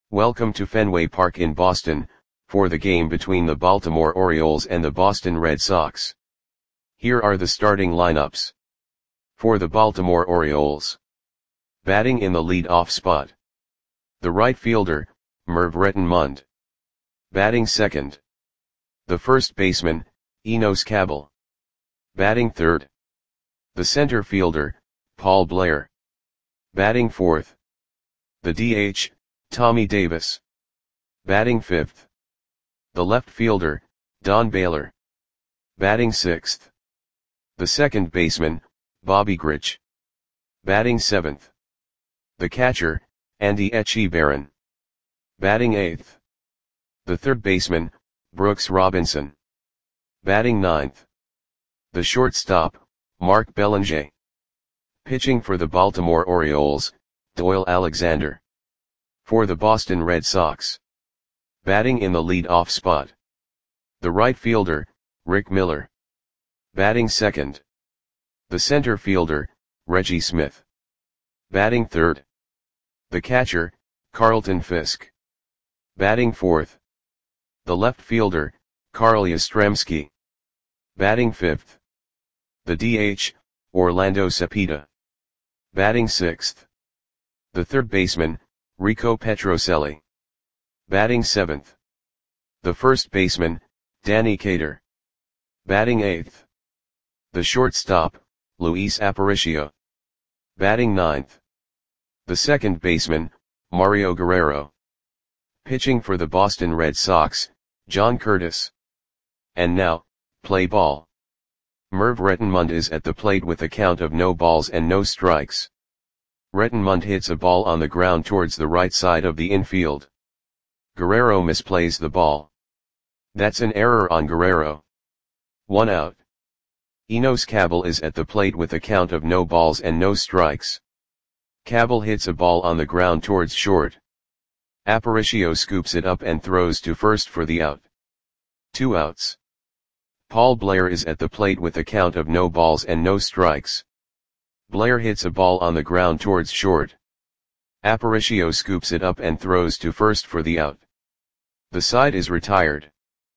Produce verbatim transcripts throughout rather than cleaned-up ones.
Welcome to Fenway Park in Boston, for the game between the Baltimore Orioles and the Boston Red Sox. Here are the starting lineups. For the Baltimore Orioles. Batting in the lead-off spot. The right fielder, Merv Rettenmund. Batting second. The first baseman, Enos Cabell. Batting third. The center fielder, Paul Blair. Batting fourth. The D H, Tommy Davis. Batting fifth. The left fielder, Don Baylor. Batting sixth. The second baseman, Bobby Grich. Batting seventh. The catcher, Andy Etchebarren. Batting eighth. The third baseman, Brooks Robinson. Batting ninth. The shortstop, Mark Belanger. Pitching for the Baltimore Orioles, Doyle Alexander. For the Boston Red Sox. Batting in the lead-off spot. The right fielder, Rick Miller. Batting second. The center fielder, Reggie Smith. Batting third. The catcher, Carlton Fisk. Batting fourth. The left fielder, Carl Yastrzemski. Batting fifth. The D H, Orlando Cepeda. Batting sixth. The third baseman, Rico Petrocelli. Batting seventh. The first baseman, Danny Cater. Batting eighth. The shortstop, Luis Aparicio. Batting ninth. The second baseman, Mario Guerrero. Pitching for the Boston Red Sox, John Curtis. And now, play ball. Merv Rettenmund is at the plate with a count of no balls and no strikes. Rettenmund hits a ball on the ground towards the right side of the infield. Guerrero misplays the ball. That's an error on Guerrero. One out. Enos Cabell is at the plate with a count of no balls and no strikes. Cabell hits a ball on the ground towards short. Aparicio scoops it up and throws to first for the out. Two outs. Paul Blair is at the plate with a count of no balls and no strikes. Blair hits a ball on the ground towards short. Aparicio scoops it up and throws to first for the out. The side is retired.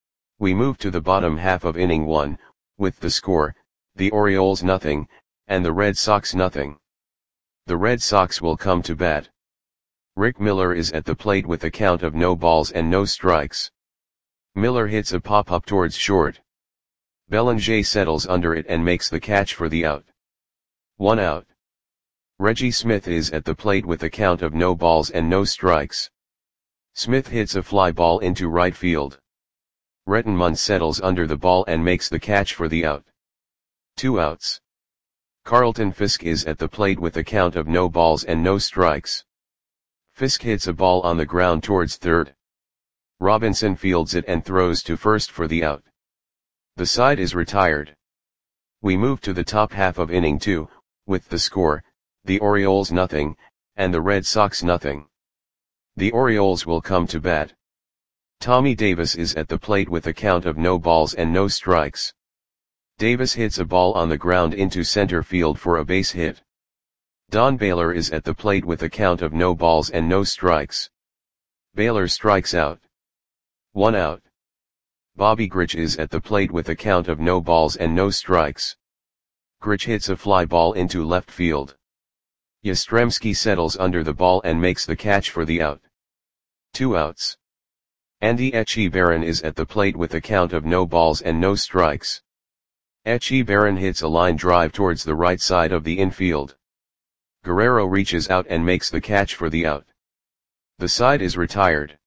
We move to the bottom half of inning one, with the score, the Orioles nothing, and the Red Sox nothing. The Red Sox will come to bat. Rick Miller is at the plate with a count of no balls and no strikes. Miller hits a pop-up towards short. Belanger settles under it and makes the catch for the out. One out. Reggie Smith is at the plate with a count of no balls and no strikes. Smith hits a fly ball into right field. Rettenmund settles under the ball and makes the catch for the out. Two outs. Carlton Fisk is at the plate with a count of no balls and no strikes. Fisk hits a ball on the ground towards third. Robinson fields it and throws to first for the out. The side is retired. We move to the top half of inning two, with the score, the Orioles nothing, and the Red Sox nothing. The Orioles will come to bat. Tommy Davis is at the plate with a count of no balls and no strikes. Davis hits a ball on the ground into center field for a base hit. Don Baylor is at the plate with a count of no balls and no strikes. Baylor strikes out. One out. Bobby Grich is at the plate with a count of no balls and no strikes. Grich hits a fly ball into left field. Yastrzemski settles under the ball and makes the catch for the out. Two outs. Andy Etchebarren is at the plate with a count of no balls and no strikes. Etchebarren hits a line drive towards the right side of the infield. Guerrero reaches out and makes the catch for the out. The side is retired.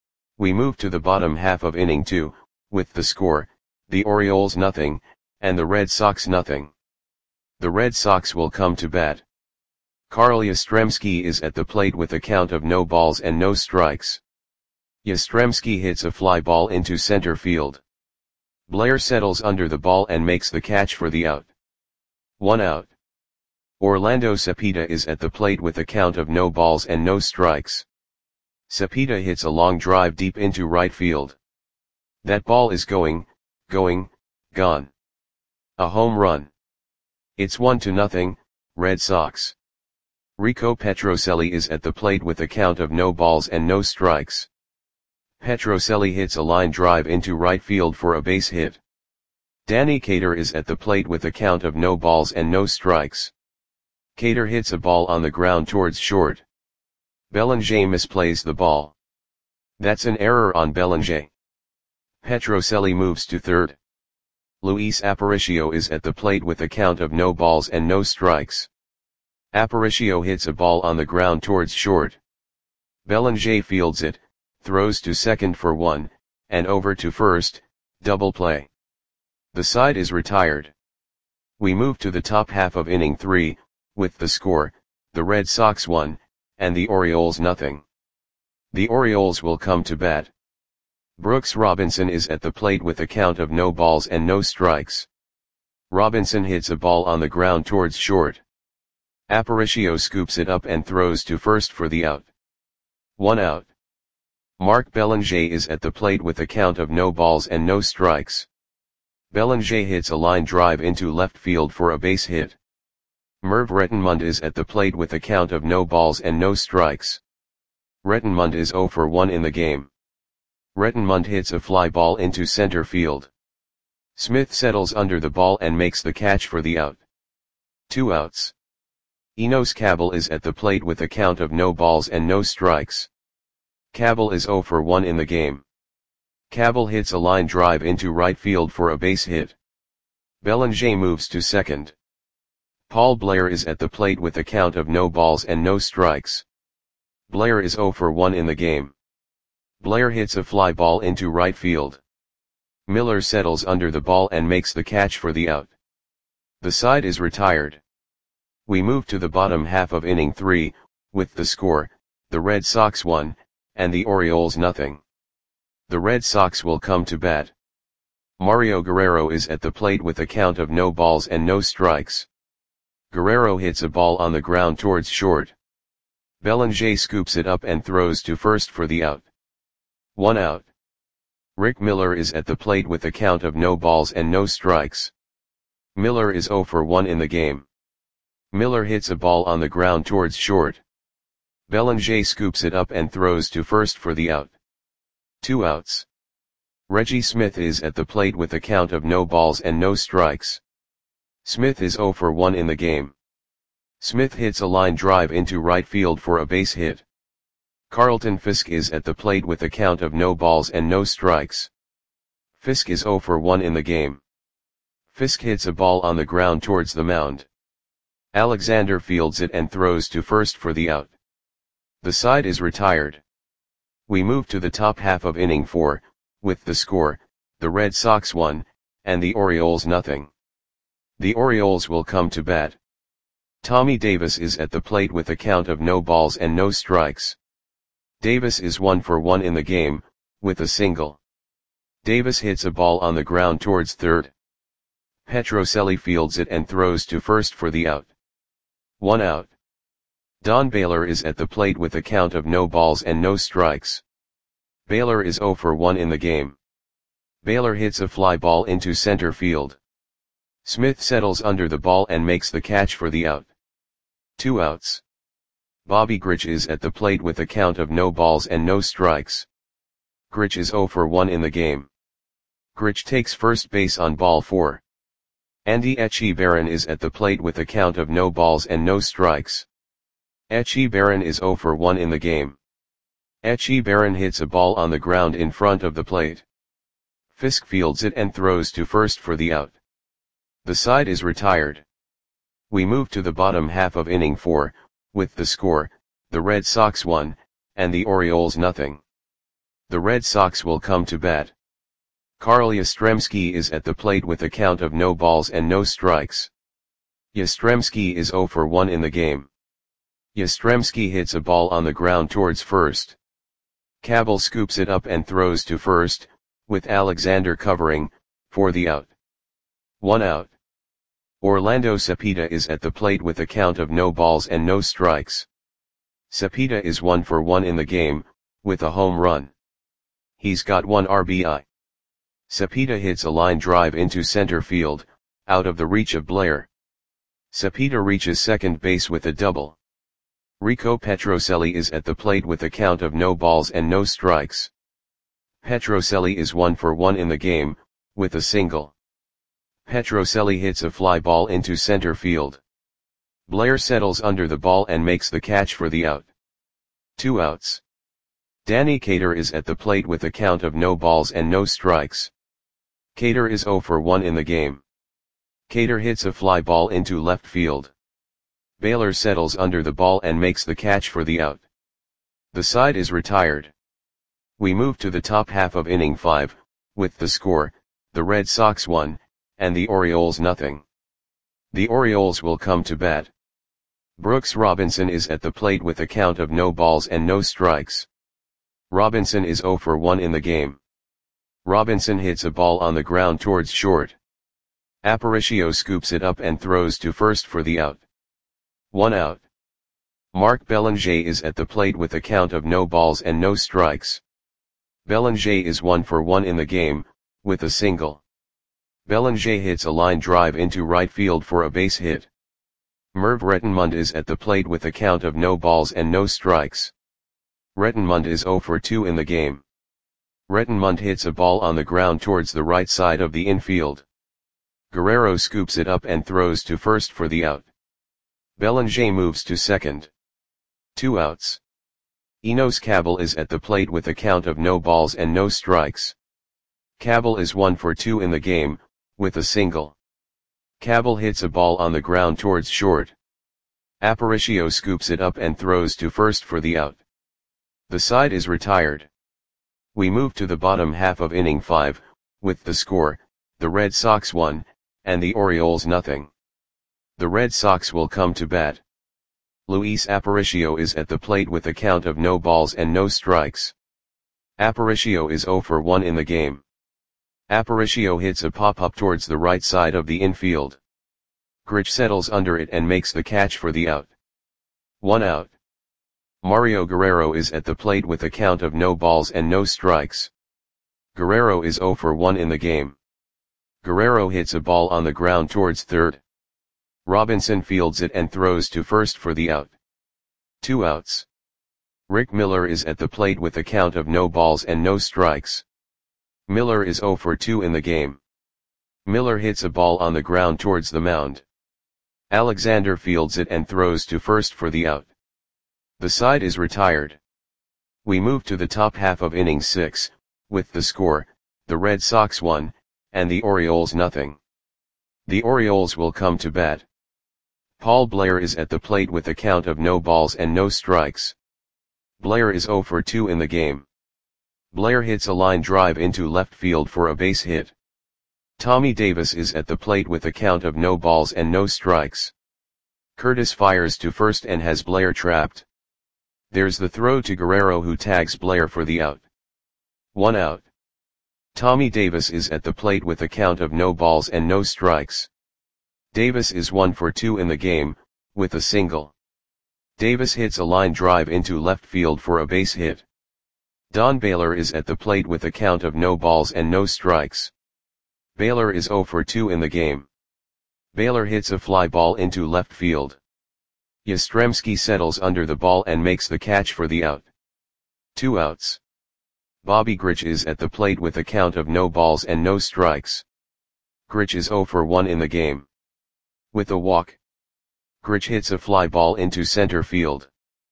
We move to the bottom half of inning two, with the score, the Orioles nothing, and the Red Sox nothing. The Red Sox will come to bat. Carl Yastrzemski is at the plate with a count of no balls and no strikes. Yastrzemski hits a fly ball into center field. Blair settles under the ball and makes the catch for the out. One out. Orlando Cepeda is at the plate with a count of no balls and no strikes. Cepeda hits a long drive deep into right field. That ball is going, going, gone. A home run. It's one to nothing, Red Sox. Rico Petrocelli is at the plate with a count of no balls and no strikes. Petrocelli hits a line drive into right field for a base hit. Danny Cater is at the plate with a count of no balls and no strikes. Cater hits a ball on the ground towards short. Belanger misplays the ball. That's an error on Belanger. Petrocelli moves to third. Luis Aparicio is at the plate with a count of no balls and no strikes. Aparicio hits a ball on the ground towards short. Belanger fields it, throws to second for one, and over to first, double play. The side is retired. We move to the top half of inning three, with the score, the Red Sox one, and the Orioles nothing. The Orioles will come to bat. Brooks Robinson is at the plate with a count of no balls and no strikes. Robinson hits a ball on the ground towards short. Aparicio scoops it up and throws to first for the out. One out. Mark Belanger is at the plate with a count of no balls and no strikes. Belanger hits a line drive into left field for a base hit. Merv Rettenmund is at the plate with a count of no balls and no strikes. Rettenmund is zero for one in the game. Rettenmund hits a fly ball into center field. Smith settles under the ball and makes the catch for the out. Two outs. Enos Cabell is at the plate with a count of no balls and no strikes. Cabell is zero for one in the game. Cabell hits a line drive into right field for a base hit. Belanger moves to second. Paul Blair is at the plate with a count of no balls and no strikes. Blair is zero for one in the game. Blair hits a fly ball into right field. Miller settles under the ball and makes the catch for the out. The side is retired. We move to the bottom half of inning three, with the score, the Red Sox one, and the Orioles nothing. The Red Sox will come to bat. Mario Guerrero is at the plate with a count of no balls and no strikes. Guerrero hits a ball on the ground towards short. Belanger scoops it up and throws to first for the out. One out. Rick Miller is at the plate with a count of no balls and no strikes. Miller is zero for one in the game. Miller hits a ball on the ground towards short. Belanger scoops it up and throws to first for the out. Two outs. Reggie Smith is at the plate with a count of no balls and no strikes. Smith is zero for one in the game. Smith hits a line drive into right field for a base hit. Carlton Fisk is at the plate with a count of no balls and no strikes. Fisk is zero for one in the game. Fisk hits a ball on the ground towards the mound. Alexander fields it and throws to first for the out. The side is retired. We move to the top half of inning four, with the score, the Red Sox one, and the Orioles nothing. The Orioles will come to bat. Tommy Davis is at the plate with a count of no balls and no strikes. Davis is one for one in the game, with a single. Davis hits a ball on the ground towards third. Petrocelli fields it and throws to first for the out. One out. Don Baylor is at the plate with a count of no balls and no strikes. Baylor is zero for one in the game. Baylor hits a fly ball into center field. Smith settles under the ball and makes the catch for the out. Two outs. Bobby Grich is at the plate with a count of no balls and no strikes. Grich is zero for one in the game. Grich takes first base on ball four. Andy Echebarren is at the plate with a count of no balls and no strikes. Echebarren is zero for one in the game. Echebarren hits a ball on the ground in front of the plate. Fisk fields it and throws to first for the out. The side is retired. We move to the bottom half of inning four, with the score, the Red Sox one, and the Orioles nothing. The Red Sox will come to bat. Carl Yastrzemski is at the plate with a count of no balls and no strikes. Yastrzemski is zero for one in the game. Yastrzemski hits a ball on the ground towards first. Cabell scoops it up and throws to first, with Alexander covering, for the out. One out. Orlando Cepeda is at the plate with a count of no balls and no strikes. Cepeda is one for one in the game, with a home run. He's got one R B I. Cepeda hits a line drive into center field, out of the reach of Blair. Cepeda reaches second base with a double. Rico Petrocelli is at the plate with a count of no balls and no strikes. Petrocelli is one for one in the game, with a single. Petrocelli hits a fly ball into center field. Blair settles under the ball and makes the catch for the out. Two outs. Danny Cater is at the plate with a count of no balls and no strikes. Cater is zero for one in the game. Cater hits a fly ball into left field. Baylor settles under the ball and makes the catch for the out. The side is retired. We move to the top half of inning five, with the score, the Red Sox one, and the Orioles nothing. The Orioles will come to bat. Brooks Robinson is at the plate with a count of no balls and no strikes. Robinson is zero for one in the game. Robinson hits a ball on the ground towards short. Aparicio scoops it up and throws to first for the out. One out. Mark Belanger is at the plate with a count of no balls and no strikes. Belanger is one for one in the game, with a single. Belanger hits a line drive into right field for a base hit. Merv Rettenmund is at the plate with a count of no balls and no strikes. Rettenmund is zero for two in the game. Rettenmund hits a ball on the ground towards the right side of the infield. Guerrero scoops it up and throws to first for the out. Belanger moves to second. Two outs. Enos Cabell is at the plate with a count of no balls and no strikes. Cabell is one for two in the game, with a single. Cabell hits a ball on the ground towards short. Aparicio scoops it up and throws to first for the out. The side is retired. We move to the bottom half of inning five, with the score, the Red Sox one, and the Orioles nothing. The Red Sox will come to bat. Luis Aparicio is at the plate with a count of no balls and no strikes. Aparicio is zero for one in the game. Aparicio hits a pop-up towards the right side of the infield. Grich settles under it and makes the catch for the out. One out. Mario Guerrero is at the plate with a count of no balls and no strikes. Guerrero is zero for one in the game. Guerrero hits a ball on the ground towards third. Robinson fields it and throws to first for the out. Two outs. Rick Miller is at the plate with a count of no balls and no strikes. Miller is zero for two in the game. Miller hits a ball on the ground towards the mound. Alexander fields it and throws to first for the out. The side is retired. We move to the top half of inning six, with the score, the Red Sox one, and the Orioles nothing. The Orioles will come to bat. Paul Blair is at the plate with a count of no balls and no strikes. Blair is zero for two in the game. Blair hits a line drive into left field for a base hit. Tommy Davis is at the plate with a count of no balls and no strikes. Curtis fires to first and has Blair trapped. There's the throw to Guerrero who tags Blair for the out. One out. Tommy Davis is at the plate with a count of no balls and no strikes. Davis is one for two in the game, with a single. Davis hits a line drive into left field for a base hit. Don Baylor is at the plate with a count of no balls and no strikes. Baylor is zero for two in the game. Baylor hits a fly ball into left field. Yastrzemski settles under the ball and makes the catch for the out. Two outs. Bobby Grich is at the plate with a count of no balls and no strikes. Grich is zero for one in the game. With a walk. Grich hits a fly ball into center field.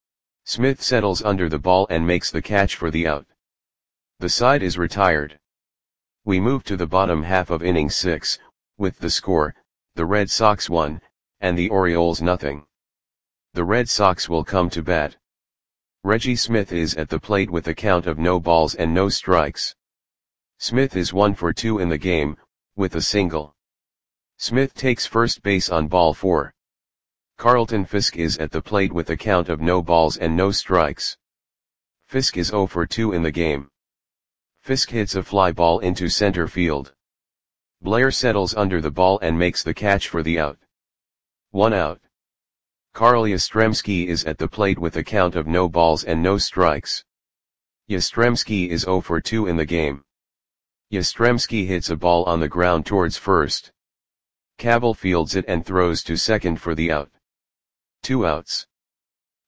Smith settles under the ball and makes the catch for the out. The side is retired. We move to the bottom half of inning six, with the score, the Red Sox one, and the Orioles nothing. The Red Sox will come to bat. Reggie Smith is at the plate with a count of no balls and no strikes. Smith is one for two in the game, with a single. Smith takes first base on ball four. Carlton Fisk is at the plate with a count of no balls and no strikes. Fisk is zero for two in the game. Fisk hits a fly ball into center field. Blair settles under the ball and makes the catch for the out. One out. Carl Yastrzemski is at the plate with a count of no balls and no strikes. Yastrzemski is zero for two in the game. Yastrzemski hits a ball on the ground towards first. Cabell fields it and throws to second for the out. Two outs.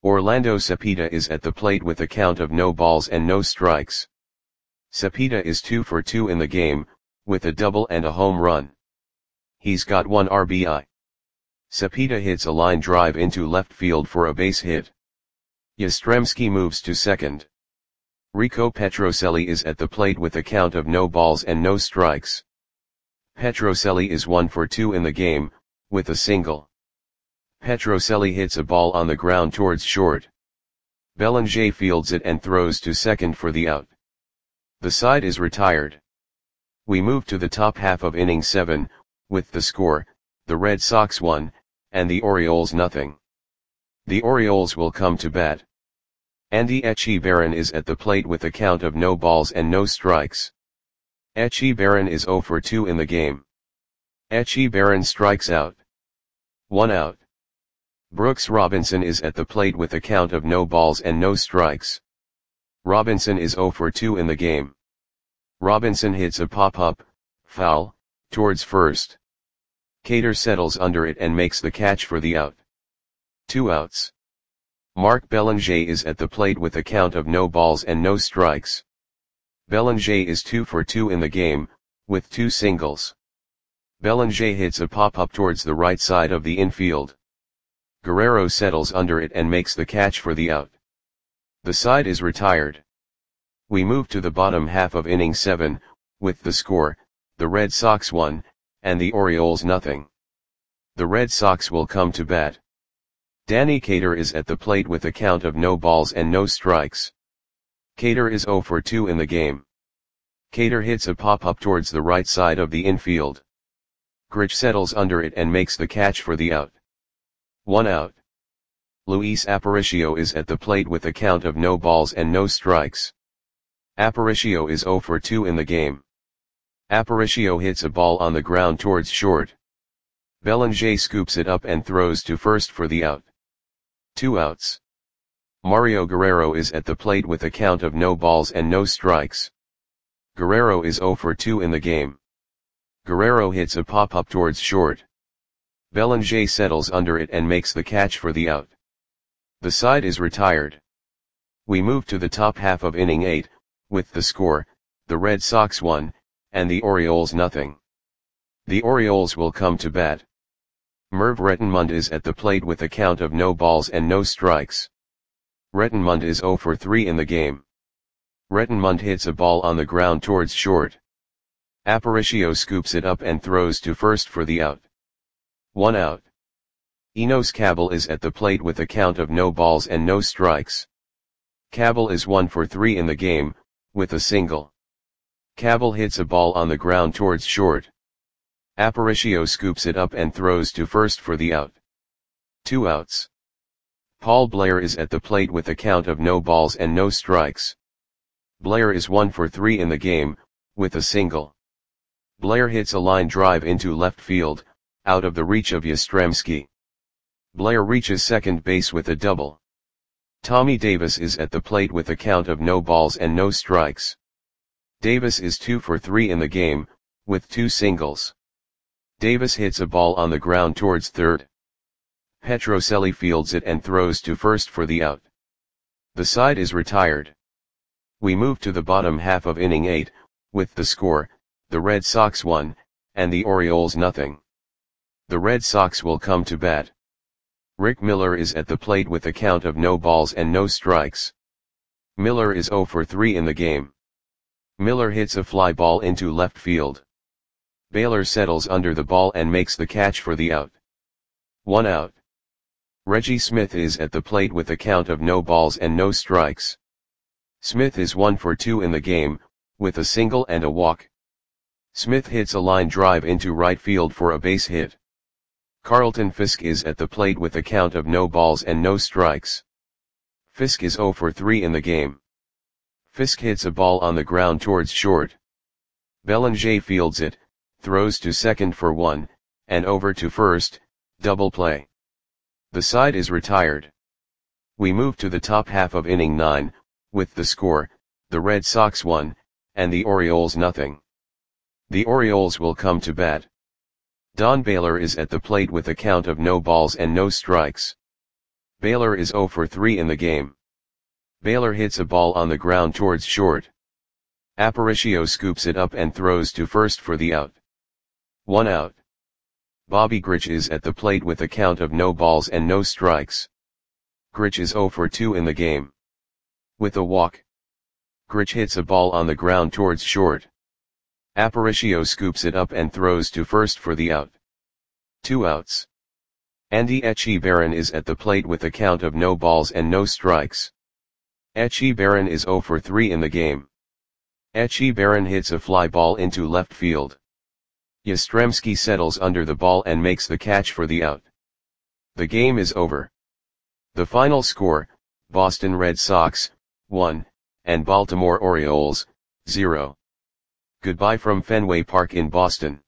Orlando Cepeda is at the plate with a count of no balls and no strikes. Cepeda is two for two in the game, with a double and a home run. He's got one R B I. Cepeda hits a line drive into left field for a base hit. Yastrzemski moves to second. Rico Petrocelli is at the plate with a count of no balls and no strikes. Petrocelli is one for two in the game, with a single. Petrocelli hits a ball on the ground towards short. Belanger fields it and throws to second for the out. The side is retired. We move to the top half of inning seven, with the score, the Red Sox one, and the Orioles nothing. The Orioles will come to bat. Andy Etchebarren is at the plate with a count of no balls and no strikes. Etchebarren is zero for two in the game. Etchebarren strikes out. One out. Brooks Robinson is at the plate with a count of no balls and no strikes. Robinson is zero for two in the game. Robinson hits a pop-up, foul, towards first. Cater settles under it and makes the catch for the out. Two outs. Mark Belanger is at the plate with a count of no balls and no strikes. Belanger is two for two in the game, with two singles. Belanger hits a pop-up towards the right side of the infield. Guerrero settles under it and makes the catch for the out. The side is retired. We move to the bottom half of inning seven, with the score, the Red Sox one, and the Orioles nothing. The Red Sox will come to bat. Danny Cater is at the plate with a count of no balls and no strikes. Cater is zero for two in the game. Cater hits a pop-up towards the right side of the infield. Grich settles under it and makes the catch for the out. One out. Luis Aparicio is at the plate with a count of no balls and no strikes. Aparicio is zero for two in the game. Aparicio hits a ball on the ground towards short. Belanger scoops it up and throws to first for the out. Two outs. Mario Guerrero is at the plate with a count of no balls and no strikes. Guerrero is zero for two in the game. Guerrero hits a pop-up towards short. Belanger settles under it and makes the catch for the out. The side is retired. We move to the top half of inning eight, with the score, the Red Sox one, and the Orioles nothing. The Orioles will come to bat. Merv Rettenmund is at the plate with a count of no balls and no strikes. Rettenmund is zero for three in the game. Rettenmund hits a ball on the ground towards short. Aparicio scoops it up and throws to first for the out. One out. Enos Cabell is at the plate with a count of no balls and no strikes. Cabell is one for three in the game, with a single. Cabell hits a ball on the ground towards short. Aparicio scoops it up and throws to first for the out. Two outs. Paul Blair is at the plate with a count of no balls and no strikes. Blair is one for three in the game, with a single. Blair hits a line drive into left field, out of the reach of Yastrzemski. Blair reaches second base with a double. Tommy Davis is at the plate with a count of no balls and no strikes. Davis is two for three in the game, with two singles. Davis hits a ball on the ground towards third. Petrocelli fields it and throws to first for the out. The side is retired. We move to the bottom half of inning eight, with the score, the Red Sox one, and the Orioles nothing. The Red Sox will come to bat. Rick Miller is at the plate with a count of no balls and no strikes. Miller is zero for three in the game. Miller hits a fly ball into left field. Baylor settles under the ball and makes the catch for the out. One out. Reggie Smith is at the plate with a count of no balls and no strikes. Smith is one for two in the game, with a single and a walk. Smith hits a line drive into right field for a base hit. Carlton Fisk is at the plate with a count of no balls and no strikes. Fisk is zero for three in the game. Fisk hits a ball on the ground towards short. Belanger fields it, throws to second for one, and over to first, double play. The side is retired. We move to the top half of inning nine, with the score, the Red Sox one, and the Orioles nothing. The Orioles will come to bat. Don Baylor is at the plate with a count of no balls and no strikes. Baylor is zero for three in the game. Baylor hits a ball on the ground towards short. Aparicio scoops it up and throws to first for the out. One out. Bobby Grich is at the plate with a count of no balls and no strikes. Grich is zero for two in the game. With a walk. Grich hits a ball on the ground towards short. Aparicio scoops it up and throws to first for the out. Two outs. Andy Echebarren is at the plate with a count of no balls and no strikes. Echebarren is zero for three in the game. Echebarren hits a fly ball into left field. Yastrzemski settles under the ball and makes the catch for the out. The game is over. The final score, Boston Red Sox, one, and Baltimore Orioles, zero. Goodbye from Fenway Park in Boston.